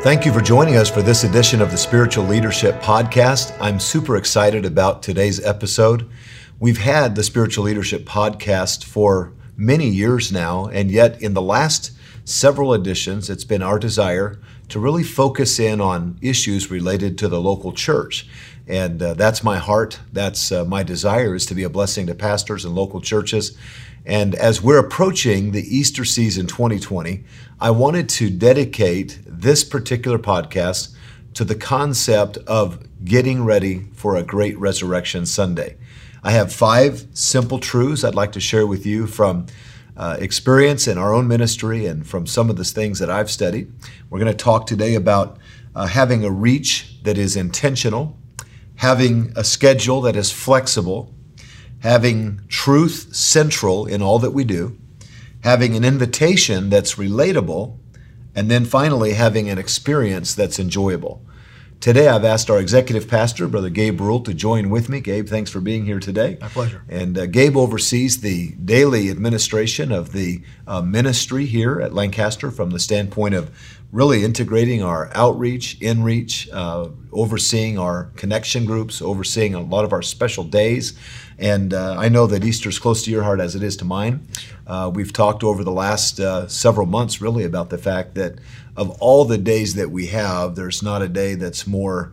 Thank you for joining us for this edition of the Spiritual Leadership Podcast. I'm super excited about today's episode. We've had the Spiritual Leadership Podcast for many years now, and yet in the last several editions, it's been our desire to really focus in on issues related to the local church. And that's my heart. That's my desire, is to be a blessing to pastors and local churches. And as we're approaching the Easter season 2020, I wanted to dedicate this particular podcast to the concept of getting ready for a great Resurrection Sunday. I have 5 simple truths I'd like to share with you from experience in our own ministry and from some of the things that I've studied. We're going to talk today about having a reach that is intentional, having a schedule that is flexible, having truth central in all that we do, having an invitation that's relatable, and then finally having an experience that's enjoyable. Today I've asked our executive pastor, Brother Gabe Rule, to join with me. Gabe, thanks for being here today. My pleasure. And Gabe oversees the daily administration of the ministry here at Lancaster from the standpoint of really integrating our outreach, inreach, overseeing our connection groups, overseeing a lot of our special days. And I know that Easter's close to your heart as it is to mine. We've talked over the last several months really about the fact that of all the days that we have, there's not a day that's more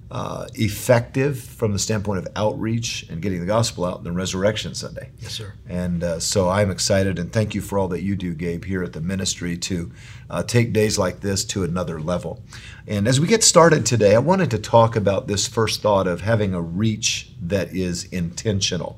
effective from the standpoint of outreach and getting the gospel out than Resurrection Sunday. Yes, sir. And so I'm excited, and thank you for all that you do, Gabe, here at the ministry to take days like this to another level. And as we get started today, I wanted to talk about this first thought of having a reach that is intentional.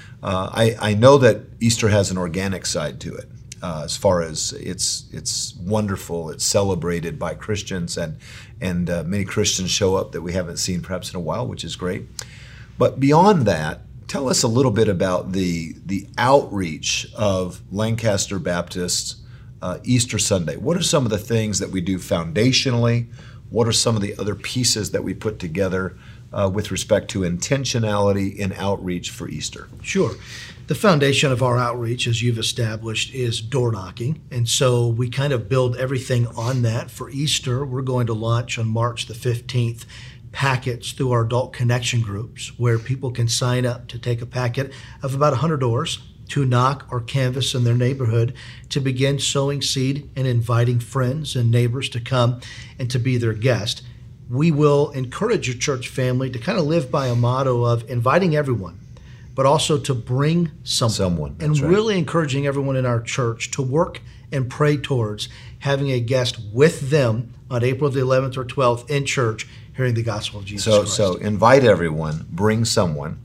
I know that Easter has an organic side to it. As far as it's wonderful, it's celebrated by Christians, and many Christians show up that we haven't seen perhaps in a while, which is great. But beyond that, tell us a little bit about the outreach of Lancaster Baptist Easter Sunday. What are some of the things that we do foundationally? What are some of the other pieces that we put together with respect to intentionality in outreach for Easter? Sure. The foundation of our outreach, as you've established, is door knocking. And so we kind of build everything on that. For Easter, we're going to launch on March the 15th packets through our adult connection groups where people can sign up to take a packet of about 100 doors to knock or canvass in their neighborhood to begin sowing seed and inviting friends and neighbors to come and to be their guest. We will encourage your church family to kind of live by a motto of inviting everyone, but also to bring someone. And really encouraging everyone in our church to work and pray towards having a guest with them on April the 11th or 12th in church hearing the gospel of Jesus Christ. So invite everyone, bring someone.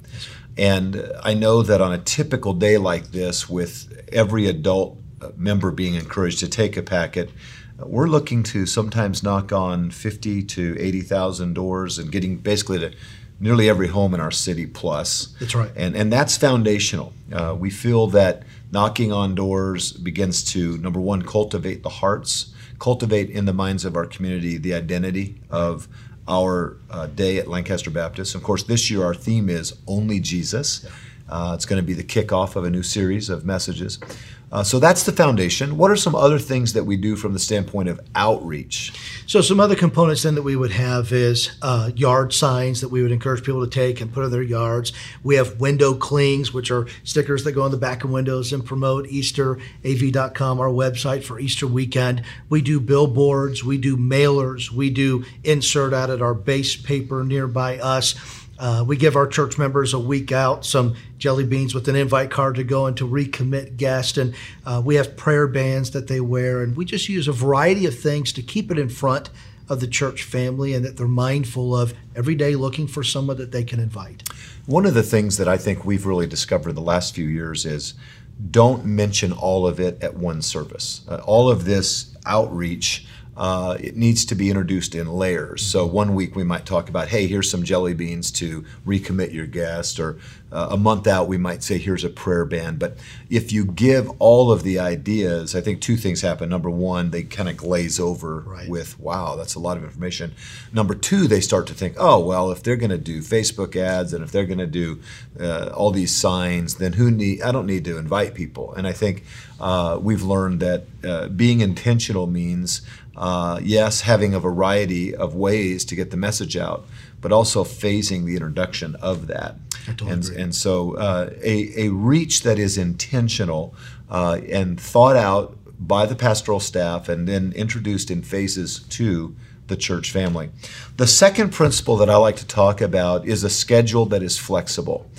And I know that on a typical day like this, with every adult member being encouraged to take a packet, we're looking to sometimes knock on 50 to 80,000 doors and getting basically to nearly every home in our city plus. That's right. And that's foundational. We feel that knocking on doors begins to, number one, cultivate the hearts, cultivate in the minds of our community the identity of our day at Lancaster Baptist. Of course, this year our theme is Only Jesus. It's going to be the kickoff of a new series of messages. So that's the foundation. What are some other things that we do from the standpoint of outreach? So some other components then that we would have is yard signs that we would encourage people to take and put in their yards. We have window clings, which are stickers that go on the back of windows and promote EasterAV.com, our website for Easter weekend. We do billboards, we do mailers, we do insert out at our base paper nearby us. We give our church members a week out some jelly beans with an invite card to go and to recommit guests. And we have prayer bands that they wear. And we just use a variety of things to keep it in front of the church family and that they're mindful of every day looking for someone that they can invite. One of the things that I think we've really discovered the last few years is don't mention all of it at one service. All of this outreach, it needs to be introduced in layers. So one week we might talk about, hey, here's some jelly beans to recommit your guest, or a month out, we might say, here's a prayer band. But if you give all of the ideas, I think two things happen. Number one, they kind of glaze over with, wow, that's a lot of information. Number two, they start to think, oh, well, if they're going to do Facebook ads and if they're going to do all these signs, then I don't need to invite people. And I think we've learned that being intentional means, yes, having a variety of ways to get the message out, but also phasing the introduction of that. And so a reach that is intentional and thought out by the pastoral staff and then introduced in phases to the church family. The second principle that I like to talk about is a schedule that is flexible.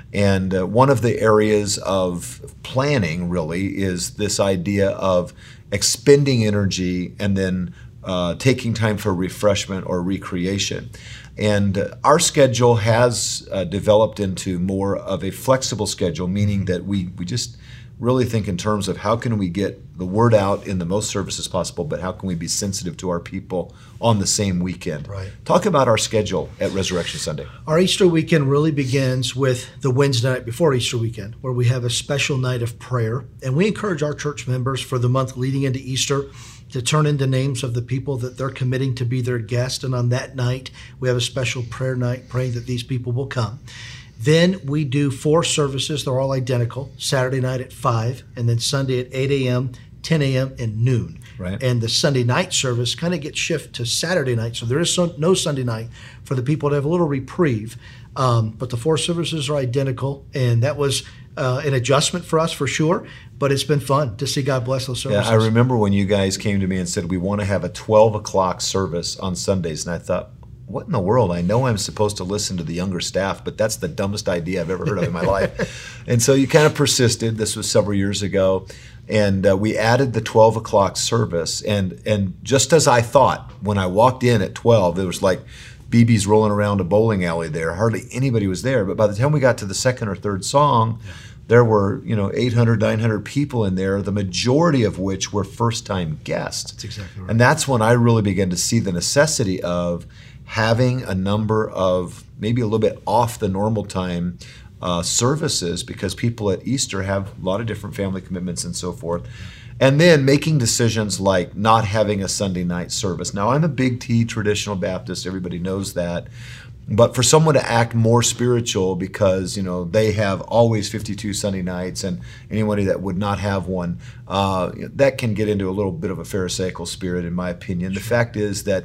And one of the areas of planning really is this idea of expending energy and then taking time for refreshment or recreation. And our schedule has developed into more of a flexible schedule, meaning that we just really think in terms of how can we get the word out in the most services possible, but how can we be sensitive to our people on the same weekend. Right. Talk about our schedule at Resurrection Sunday. Our Easter weekend really begins with the Wednesday night before Easter weekend, where we have a special night of prayer. And we encourage our church members for the month leading into Easter to turn in the names of the people that they're committing to be their guest. And on that night, we have a special prayer night praying that these people will come. Then we do 4 services. They're all identical. Saturday night at 5, and then Sunday at 8 a.m., 10 a.m., and noon. Right. And the Sunday night service kind of gets shifted to Saturday night. So there is no Sunday night for the people to have a little reprieve. But the 4 services are identical. And that was an adjustment for us for sure. But it's been fun to see God bless those services. Yeah, I remember when you guys came to me and said, we want to have a 12 o'clock service on Sundays. And I thought, what in the world? I know I'm supposed to listen to the younger staff, but that's the dumbest idea I've ever heard of in my life. And so you kind of persisted. This was several years ago. And we added the 12 o'clock service. And just as I thought, when I walked in at 12, it was like BB's rolling around a bowling alley there. Hardly anybody was there. But by the time we got to the second or third song, there were 800, 900 people in there, the majority of which were first-time guests. That's exactly right. And that's when I really began to see the necessity of having a number of maybe a little bit off the normal time services, because people at Easter have a lot of different family commitments and so forth. And then making decisions like not having a Sunday night service. Now, I'm a big T traditional Baptist. Everybody knows that. But for someone to act more spiritual because, they have always 52 Sunday nights and anybody that would not have one, that can get into a little bit of a Pharisaical spirit, in my opinion. The fact is that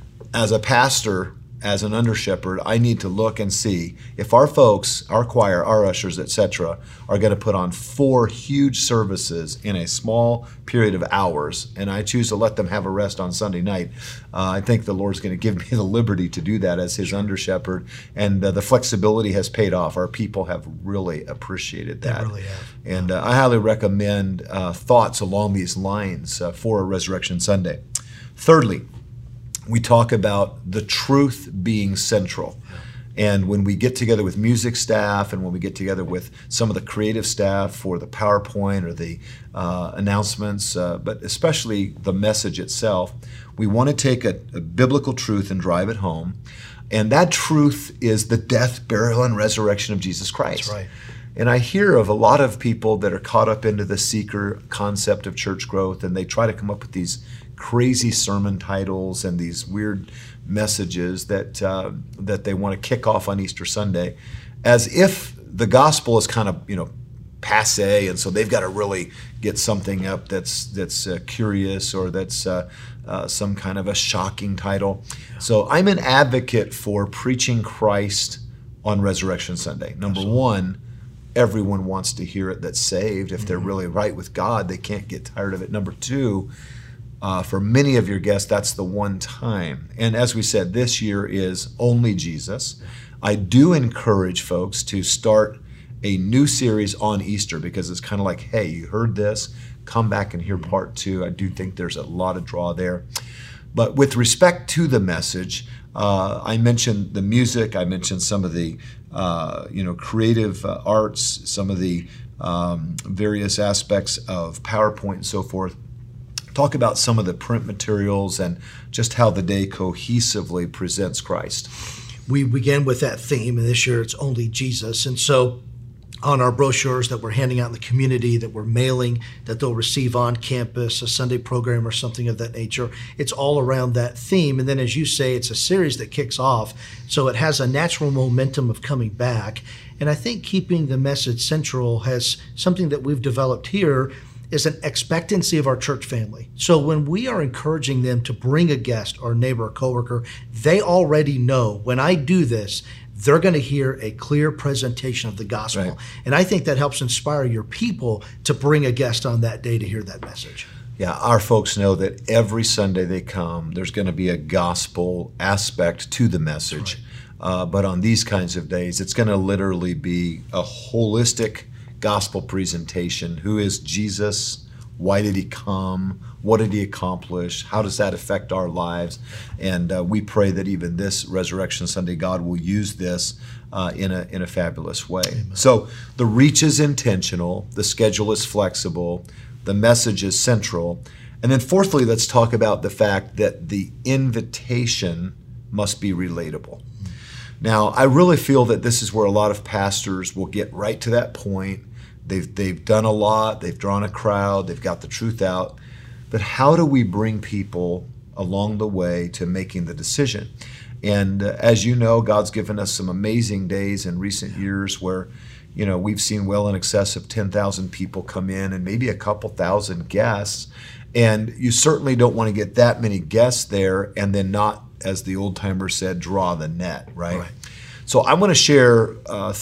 as a pastor, as an under-shepherd, I need to look and see if our folks, our choir, our ushers, etc., are going to put on 4 huge services in a small period of hours, and I choose to let them have a rest on Sunday night. I think the Lord's going to give me the liberty to do that as His under-shepherd, and the flexibility has paid off. Our people have really appreciated that. They really have. And I highly recommend thoughts along these lines for a Resurrection Sunday. Thirdly, we talk about the truth being central. And when we get together with music staff and when we get together with some of the creative staff for the PowerPoint or the announcements, but especially the message itself, we want to take a biblical truth and drive it home. And that truth is the death, burial, and resurrection of Jesus Christ. That's right. And I hear of a lot of people that are caught up into the seeker concept of church growth, and they try to come up with these crazy sermon titles and these weird messages that they want to kick off on Easter Sunday, as if the gospel is kind of passe, and so they've got to really get something up that's curious or that's some kind of a shocking title. So I'm an advocate for preaching Christ on Resurrection Sunday. Number one, everyone wants to hear it that's saved. If they're really right with God, they can't get tired of it. Number two, for many of your guests, that's the one time. And as we said, this year is only Jesus. I do encourage folks to start a new series on Easter because it's kind of like, hey, you heard this, come back and hear part 2. I do think there's a lot of draw there. But with respect to the message, I mentioned the music, I mentioned some of the creative arts, some of the various aspects of PowerPoint and so forth. Talk about some of the print materials and just how the day cohesively presents Christ. we begin with that theme, and this year it's Only Jesus. And so on our brochures that we're handing out in the community, that we're mailing, that they'll receive on campus, a Sunday program or something of that nature, it's all around that theme. And then, as you say, it's a series that kicks off, so it has a natural momentum of coming back. And I think keeping the message central has something that we've developed here is an expectancy of our church family. So when we are encouraging them to bring a guest or a neighbor or coworker, they already know when I do this, they're going to hear a clear presentation of the gospel. Right. And I think that helps inspire your people to bring a guest on that day to hear that message. Yeah, our folks know that every Sunday they come, there's going to be a gospel aspect to the message. Right. But on these kinds of days, it's going to literally be a holistic gospel presentation. Who is Jesus? Why did he come? What did he accomplish? How does that affect our lives? And we pray that even this Resurrection Sunday, God will use this in a fabulous way. Amen. So the reach is intentional, the schedule is flexible, the message is central. And then fourthly, let's talk about the fact that the invitation must be relatable. Now, I really feel that this is where a lot of pastors will get right to that point. They've done a lot, they've drawn a crowd, they've got the truth out. But how do we bring people along the way to making the decision? And as you know, God's given us some amazing days in recent years where, we've seen well in excess of 10,000 people come in and maybe a couple thousand guests. And you certainly don't want to get that many guests there and then not, as the old timer said, draw the net, right? So I want to share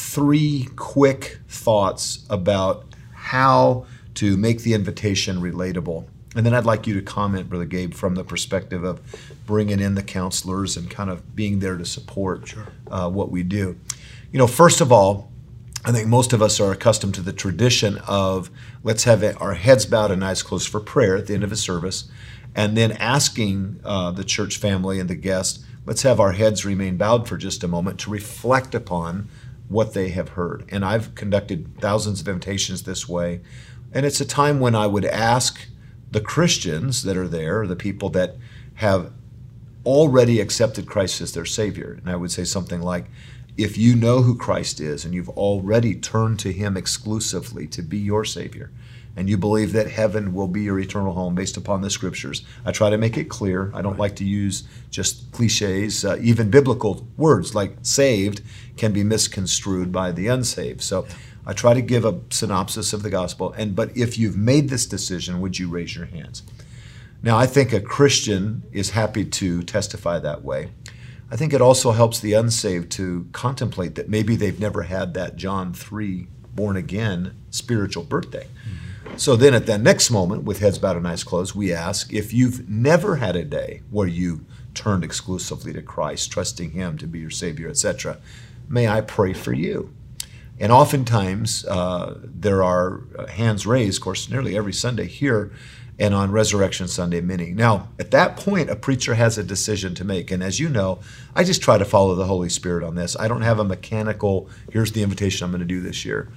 3 quick thoughts about how to make the invitation relatable. And then I'd like you to comment, Brother Gabe, from the perspective of bringing in the counselors and kind of being there to support what we do. First of all, I think most of us are accustomed to the tradition of let's have our heads bowed and eyes closed for prayer at the end of a service, and then asking the church family and the guests, let's have our heads remain bowed for just a moment to reflect upon what they have heard. And I've conducted thousands of invitations this way. And it's a time when I would ask the Christians that are there, the people that have already accepted Christ as their Savior. And I would say something like, if you know who Christ is and you've already turned to him exclusively to be your Savior, and you believe that heaven will be your eternal home based upon the scriptures. I try to make it clear. I don't like to use just cliches. Even biblical words like saved can be misconstrued by the unsaved. So I try to give a synopsis of the gospel. But if you've made this decision, would you raise your hands? Now, I think a Christian is happy to testify that way. I think it also helps the unsaved to contemplate that maybe they've never had that John 3 born again spiritual birthday. So then at that next moment, with heads bowed and eyes closed, we ask, if you've never had a day where you turned exclusively to Christ, trusting him to be your Savior, etc., may I pray for you? And oftentimes, there are hands raised, of course, nearly every Sunday here, and on Resurrection Sunday many. Now, at that point, a preacher has a decision to make. And as you know, I just try to follow the Holy Spirit on this. I don't have a mechanical, here's the invitation I'm going to do this year.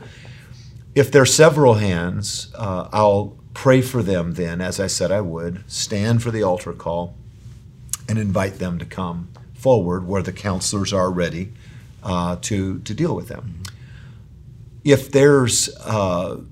If there are several hands, I'll pray for them then, as I said I would, stand for the altar call, and invite them to come forward where the counselors are ready to deal with them. If there's a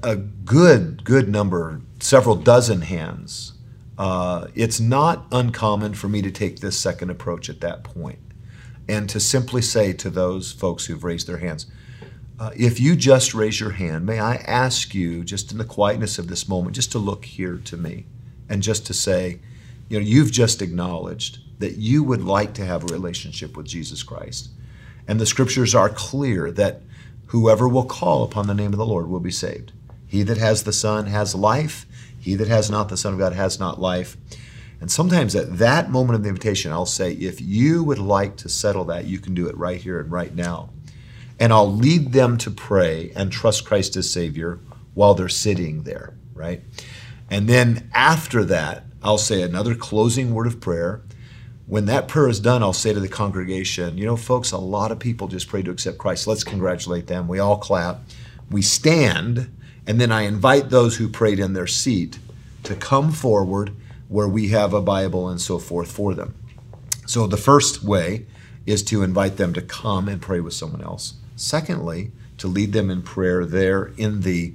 good number, several dozen hands, it's not uncommon for me to take this second approach at that point and to simply say to those folks who've raised their hands, if you just raise your hand, may I ask you, just in the quietness of this moment, just to look here to me and just to say, you've just acknowledged that you would like to have a relationship with Jesus Christ. And the scriptures are clear that whoever will call upon the name of the Lord will be saved. He that has the Son has life. He that has not the Son of God has not life. And sometimes at that moment of the invitation, I'll say, if you would like to settle that, you can do it right here and right now. And I'll lead them to pray and trust Christ as Savior while they're sitting there, right? And then after that, I'll say another closing word of prayer. When that prayer is done, I'll say to the congregation, folks, a lot of people just prayed to accept Christ. Let's congratulate them. We all clap. We stand, and then I invite those who prayed in their seat to come forward where we have a Bible and so forth for them. So the first way is to invite them to come and pray with someone else. Secondly, to lead them in prayer there in the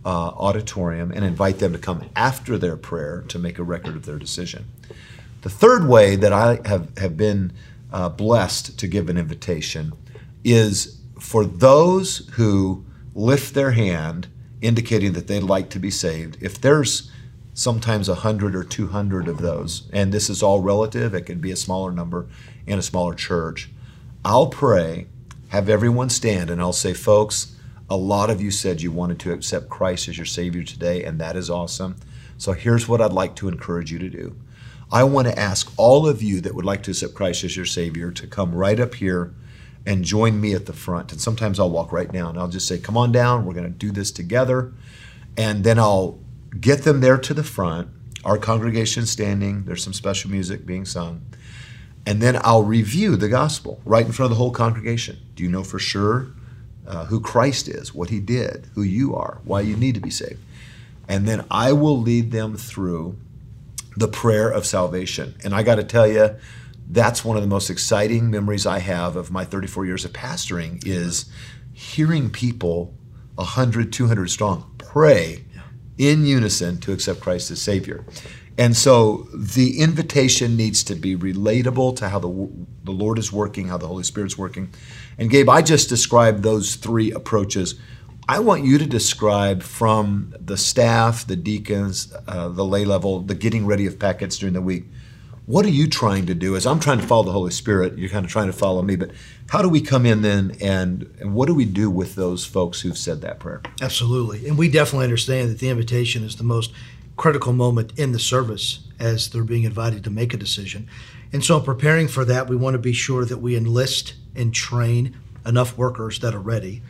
auditorium and invite them to come after their prayer to make a record of their decision. The third way that I have been blessed to give an invitation is for those who lift their hand indicating that they'd like to be saved. If there's sometimes 100 or 200 of those, and this is all relative, it could be a smaller number in a smaller church, I'll pray, have everyone stand, and I'll say, folks, a lot of you said you wanted to accept Christ as your Savior today, and that is awesome. So here's what I'd like to encourage you to do. I want to ask all of you that would like to accept Christ as your Savior to come right up here and join me at the front. And sometimes I'll walk right down. I'll just say, come on down, we're going to do this together. And then I'll get them there to the front. Our congregation's standing. There's some special music being sung. And then I'll review the gospel right in front of the whole congregation. Do you know for sure who Christ is, what he did, who you are, why you need to be saved? And then I will lead them through the prayer of salvation. And I got to tell you, that's one of the most exciting memories I have of my 34 years of pastoring is hearing people 100, 200 strong pray in unison to accept Christ as Savior. And so the invitation needs to be relatable to how the Lord is working, how the Holy Spirit's working. And Gabe, I just described those three approaches. I want you to describe from the staff, the deacons, the lay level, the getting ready of packets during the week. What are you trying to do? As I'm trying to follow the Holy Spirit, you're kind of trying to follow me, but how do we come in then and what do we do with those folks who've said that prayer? Absolutely. And we definitely understand that the invitation is the most critical moment in the service as they're being invited to make a decision. And so in preparing for that, we want to be sure that we enlist and train enough workers that are ready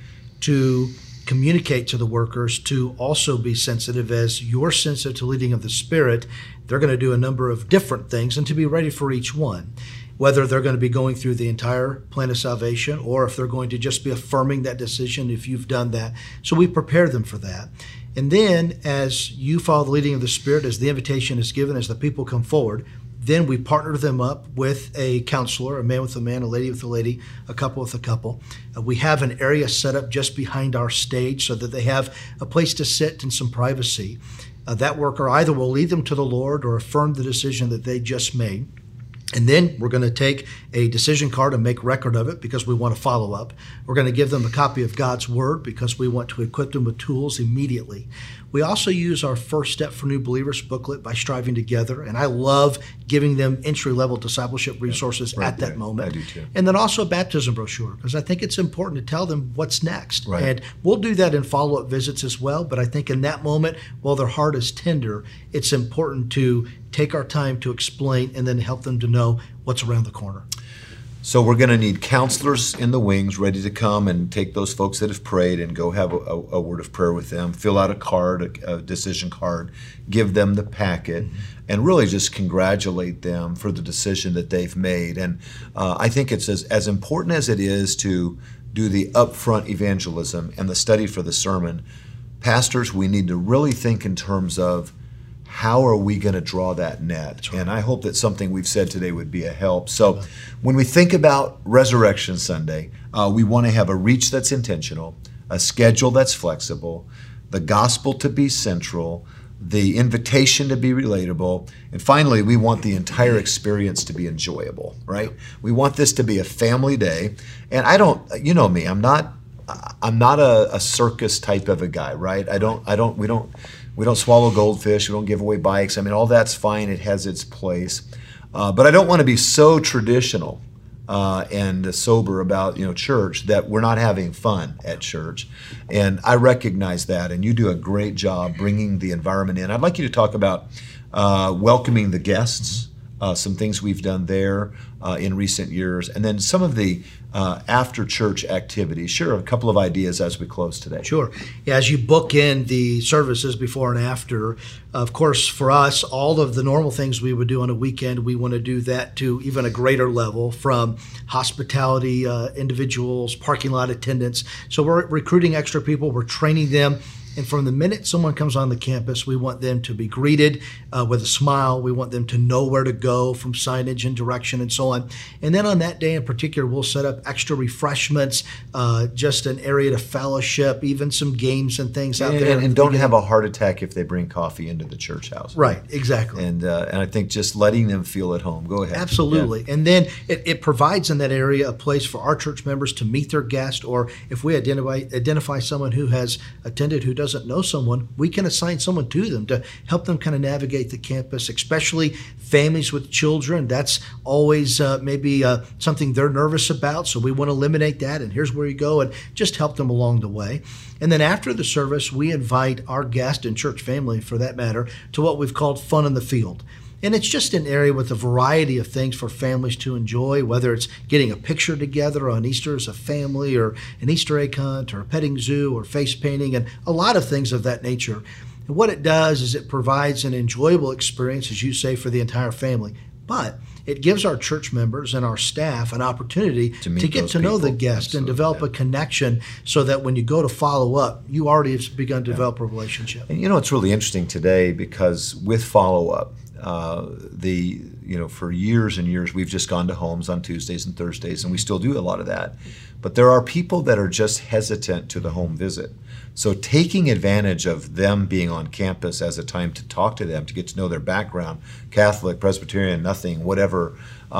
to communicate to the workers to also be sensitive as you're sensitive to leading of the Spirit. They're going to do a number of different things and to be ready for each one, whether they're going to be going through the entire plan of salvation or if they're going to just be affirming that decision if you've done that. So we prepare them for that. And then as you follow the leading of the Spirit, as the invitation is given, as the people come forward, then we partner them up with a counselor, a man with a man, a lady with a lady, a couple with a couple. We have an area set up just behind our stage so that they have a place to sit and some privacy. That worker either will lead them to the Lord or affirm the decision that they just made. And then we're going to take a decision card and make record of it because we want to follow up. We're going to give them a copy of God's Word because we want to equip them with tools immediately. We also use our First Step for New Believers booklet by Striving Together, and I love giving them entry-level discipleship resources at that moment. I do too. And then also a baptism brochure because I think it's important to tell them what's next. Right. And we'll do that in follow-up visits as well, but I think in that moment, while their heart is tender, it's important to take our time to explain and then help them to know what's around the corner. So we're going to need counselors in the wings ready to come and take those folks that have prayed and go have a word of prayer with them, fill out a card, a decision card, give them the packet, and really just congratulate them for the decision that they've made. And I think it's as important as it is to do the upfront evangelism and the study for the sermon. Pastors, we need to really think in terms of how are we going to draw that net? Right. And I hope that something we've said today would be a help. So when we think about Resurrection Sunday, we want to have a reach that's intentional, a schedule that's flexible, the gospel to be central, the invitation to be relatable, and finally, we want the entire experience to be enjoyable, right? We want this to be a family day. And I don't, you know me, I'm not a circus type of a guy, right? We don't swallow goldfish. We don't give away bikes. I mean, all that's fine. It has its place. But I don't want to be so traditional and sober about church that we're not having fun at church. And I recognize that. And you do a great job bringing the environment in. I'd like you to talk about welcoming the guests, some things we've done there in recent years, and then some of the after-church activities. Sure, a couple of ideas as we close today. Sure. Yeah, as you book in the services before and after, of course, for us, all of the normal things we would do on a weekend, we want to do that to even a greater level, from hospitality, individuals, parking lot attendants. So we're recruiting extra people. We're training them And from the minute someone comes on the campus, we want them to be greeted with a smile. We want them to know where to go from signage and direction and so on. And then on that day in particular, we'll set up extra refreshments, just an area to fellowship, even some games and things out there. And don't have a heart attack if they bring coffee into the church house. Right, exactly. And I think just letting them feel at home. Go ahead. Absolutely. Yeah. And then it provides in that area a place for our church members to meet their guest, or if we identify someone who has attended who doesn't know someone, we can assign someone to them to help them kind of navigate the campus, especially families with children. That's always maybe something they're nervous about, so we want to eliminate that, and here's where you go, and just help them along the way. And then after the service, we invite our guest and church family, for that matter, to what we've called Fun in the Field. And it's just an area with a variety of things for families to enjoy, whether it's getting a picture together on Easter as a family, or an Easter egg hunt, or a petting zoo, or face painting, and a lot of things of that nature. And what it does is it provides an enjoyable experience, as you say, for the entire family. But it gives our church members and our staff an opportunity to get to know the guest and develop a connection, so that when you go to follow up, you already have begun to develop a relationship. And it's really interesting today, because with follow up, for years and years, we've just gone to homes on Tuesdays and Thursdays, and we still do a lot of that. But there are people that are just hesitant to the home visit. So taking advantage of them being on campus as a time to talk to them, to get to know their background, Catholic, Presbyterian, nothing, whatever,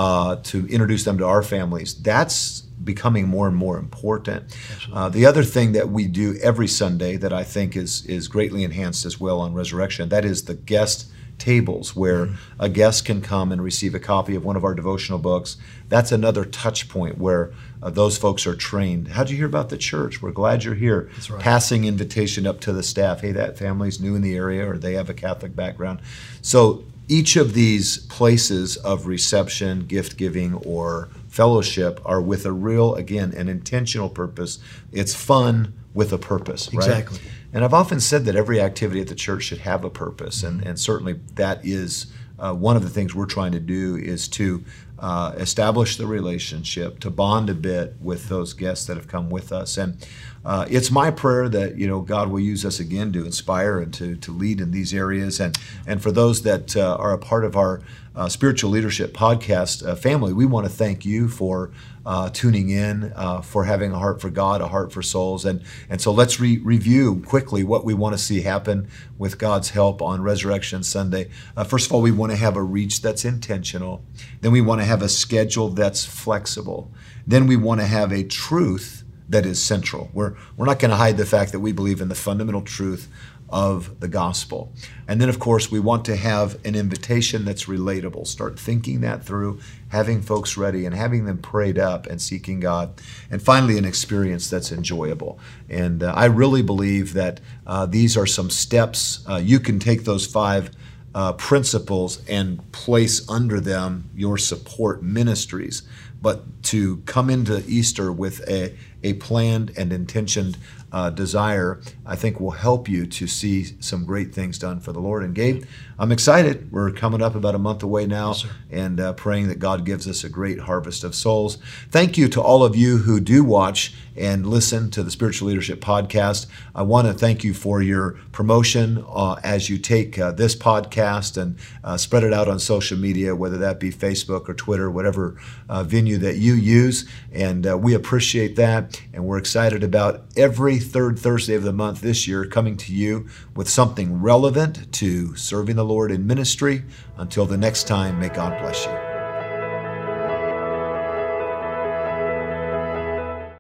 to introduce them to our families, that's becoming more and more important. The other thing that we do every Sunday that I think is greatly enhanced as well on Resurrection, that is the guest tables, where a guest can come and receive a copy of one of our devotional books. That's another touch point where those folks are trained. How'd you hear about the church? We're glad you're here. That's right. Passing invitation up to the staff. Hey, that family's new in the area, or they have a Catholic background. So each of these places of reception, gift giving, or fellowship are with a real, again, an intentional purpose. It's fun with a purpose, right? Exactly. And I've often said that every activity at the church should have a purpose, and certainly that is one of the things we're trying to do, is to establish the relationship, to bond a bit with those guests that have come with us. And it's my prayer that God will use us again to inspire and to lead in these areas. And for those that are a part of our Spiritual Leadership Podcast family, we want to thank you for tuning in, for having a heart for God, a heart for souls. And so let's review quickly what we want to see happen with God's help on Resurrection Sunday. First of all, we want to have a reach that's intentional. Then we want to have a schedule that's flexible. Then we want to have a truth that is central. We're not going to hide the fact that we believe in the fundamental truth of the gospel. And then, of course, we want to have an invitation that's relatable. Start thinking that through, having folks ready and having them prayed up and seeking God. And finally, an experience that's enjoyable. And I really believe that these are some steps. You can take those 5 principles and place under them your support ministries. But to come into Easter with a planned and intentioned desire, I think will help you to see some great things done for the Lord. And Gabe, I'm excited. We're coming up about a month away now, yes, and praying that God gives us a great harvest of souls. Thank you to all of you who do watch and listen to the Spiritual Leadership Podcast. I want to thank you for your promotion as you take this podcast and spread it out on social media, whether that be Facebook or Twitter, whatever venue that you use. And we appreciate that. And we're excited about every third Thursday of the month this year coming to you with something relevant to serving the Lord in ministry. Until the next time, may God bless you.